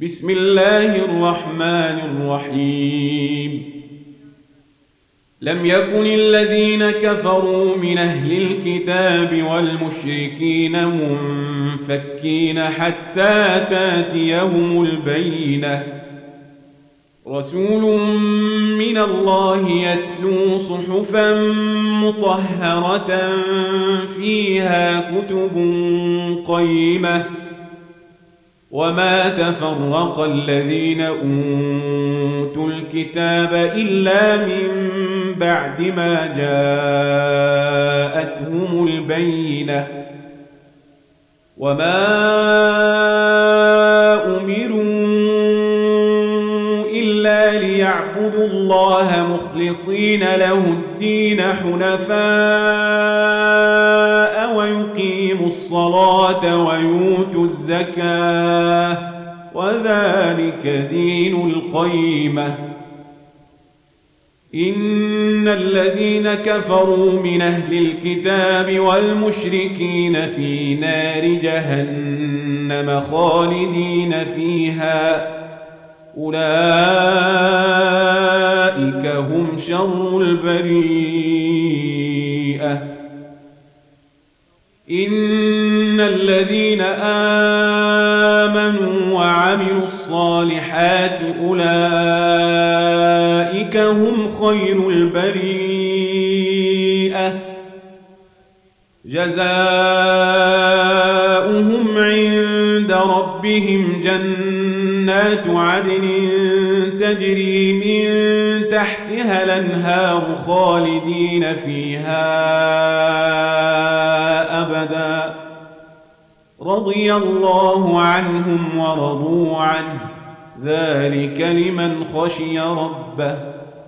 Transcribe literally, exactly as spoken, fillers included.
بسم الله الرحمن الرحيم لم يكن الذين كفروا من أهل الكتاب والمشركين منفكين حتى تاتيهم البينة رسول من الله يتلو صحفا مطهرة فيها كتب قيمة وما تفرق الذين أوتوا الكتاب إلا من بعد ما جاءتهم البينة وما أمروا إلا ليعبدوا الله مخلصين له الدين حنفاء ويقيموا الصلاة ويؤتوا الزكاة وذلك دين القيمة إن الذين كفروا من أهل الكتاب والمشركين في نار جهنم خالدين فيها أولئك هم شر البريئة إن الذين آمنوا وعملوا الصالحات أولئك هم خير البريئة جزاؤهم عند ربهم جنات عدن تجري من تحتها الأنهار خالدين فيها أبدا رضي الله عنهم ورضوا عنه ذلك لمن خشي ربه